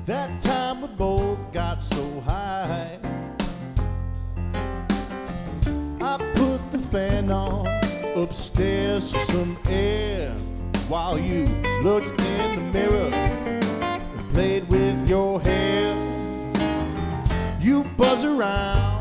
That time we both got so high, I put the fan on upstairs for some air, while you looked in the mirror and played with your hair. You buzz around